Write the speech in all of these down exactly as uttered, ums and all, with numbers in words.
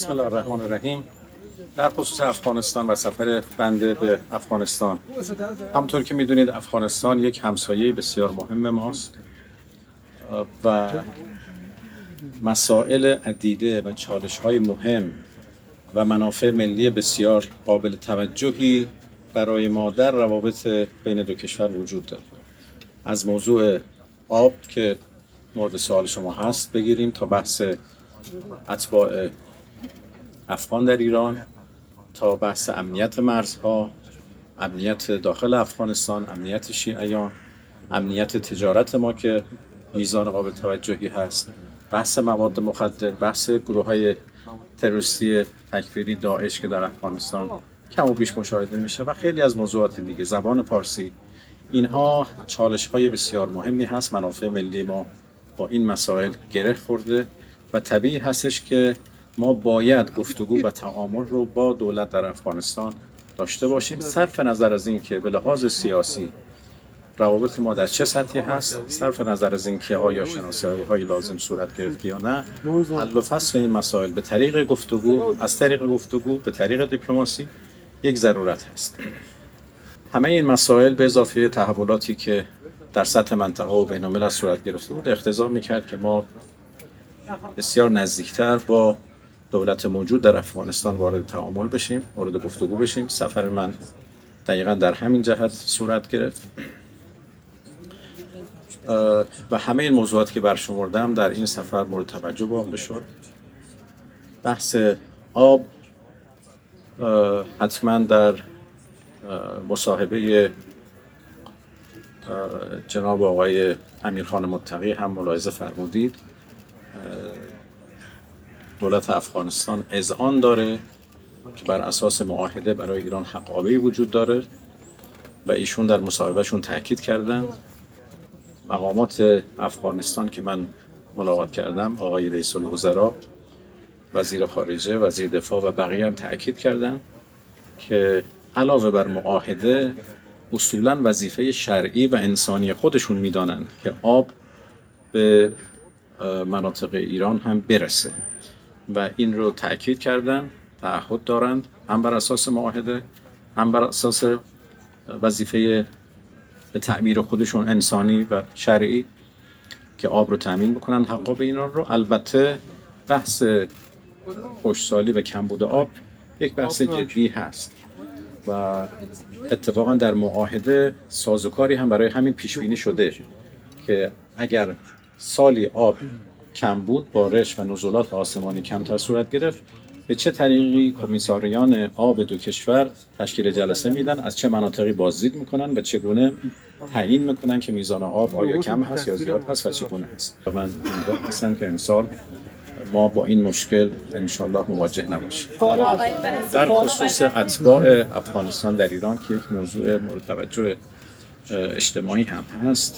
بسم الله الرحمن الرحیم. در خصوص افغانستان و سفر بنده به افغانستان، همطور که میدونید افغانستان یک همسایه بسیار مهم ماست و مسائل عدیده و چالش‌های مهم و منافع ملی بسیار قابل توجهی برای ما در روابط بین دو کشور وجود دارد. از موضوع آب که مورد سوال شما هست بگیریم تا بحث اتباع افغان در ایران، تا بحث امنیت مرزها، امنیت داخل افغانستان، امنیت شیعیان، امنیت تجارت ما که میزان قابل توجهی هست، بحث مواد مخدر، بحث گروه‌های تروریستی تکفیری داعش که در افغانستان کم و بیش مشاهده میشه و خیلی از موضوعات دیگه، زبان فارسی. اینها چالش‌های بسیار مهمی هست. منافع ملی ما با این مسائل گره خورده و طبیعی هستش که ما باید گفتگو و تعامل رو با دولت در افغانستان داشته باشیم، صرف نظر از این که به لحاظ سیاسی روابط ما در چه سطحی هست، صرف نظر از این که آیا شناسایی‌های لازم صورت گرفت یا نه. حل و فصل این مسائل به طریق گفتگو، از طریق گفتگو به طریق دیپلماسی یک ضرورت هست. همه این مسائل به اضافه تحولاتی که در سطح منطقه و بین الملل صورت گرفته بود اقتضا می‌کرد که ما بسیار نزدیکتر با دولت موجود در افغانستان وارد تعامل بشیم، وارد گفتگو بشیم. سفر من دقیقاً در همین جهت صورت گرفت و همه این موضوعاتی که برشمردم در این سفر مورد توجه واقع شد. بحث آب حتما در مصاحبه جناب آقای امیرخان متقی هم ملاحظه فرمودید. دولت افغانستان اذعان داره که بر اساس معاهده برای ایران حقابه‌ای وجود داره و ایشون در مصاحبهشون تاکید کردن. مقامات افغانستان که من ملاقات کردم، آقای رئیس الوزراء، وزیر خارجه، وزیر دفاع و بقیه هم تاکید کردن که علاوه بر معاهده اصولاً وظیفه شرعی و انسانی خودشون میدانند که آب به مناطق ایران هم برسه و این رو تأکید کردن، تعهد دارند، هم بر اساس معاهده هم بر اساس وظیفه تعمیر خودشون انسانی و شرعی که آب رو تامین بکنن حقا به ایران رو. البته بحث خشکسالی و کمبود آب یک بحث جدی هست و اتفاقا در معاهده سازوکاری هم برای همین پیش بینی شده که اگر سالی آب کم بود، بارش و نزولات آسمانی کمتر صورت گرفت، به چه طریقی کمیساریان آب دو کشور تشکیل جلسه میدن، از چه مناطقی بازدید میکنن و چگونه تعیین میکنن که میزان آب آیا کم هست یا زیاد هست و چگونه هست. و من امیدوارم هستم که امسال ما با این مشکل انشالله مواجه نباشیم. در خصوص اتباع افغانستان در ایران که یک موضوع مورد توجه اجتماعی هم هست،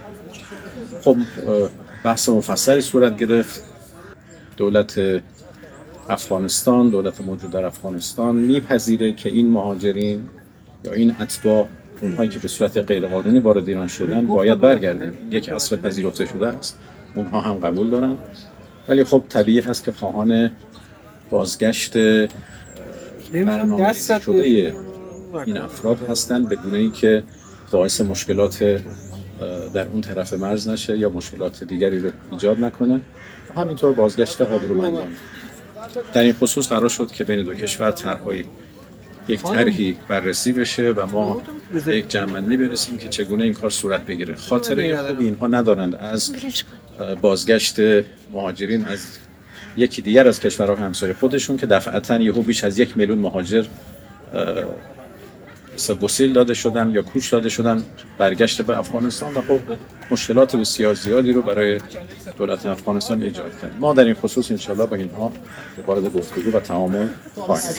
خب بحث مفصلی صورت گرفت. دولت افغانستان، دولت موجود در افغانستان میپذیره که این مهاجرین یا این اتباع، اونهایی که به صورت غیرقانونی وارد ایران شدن، باید برگردن. یک اصل پذیرفته شده است، اونها هم قبول دارن. ولی خب طبیعی هست که خواهان بازگشت برنامه‌ریزی شده این افراد هستن، بدون اینکه باعث مشکلات در اون طرف مرز نشه یا مشکلات دیگری رو ایجاد نکنه. همینطور بازگشت آبرومندان. در این خصوص قرار شد که بین دو کشور طرحی یک طرحی بررسی بشه و ما به یک جمع‌بندی برسیم که چگونه این کار صورت بگیره. خاطره خوبی اینها ندارند از بازگشت مهاجرین از یکی دیگر از کشورهای همسایه خودشون که دفعتاً یهو بیش از یک میلیون مهاجر گسیل داده شدن یا کوچ داده شدن برگشت به افغانستان و خب مشکلات بسیار زیادی رو برای دولت افغانستان ایجاد کرد. ما در این خصوص انشالله با اینها وارد گفتگو و تعامل خواهیم.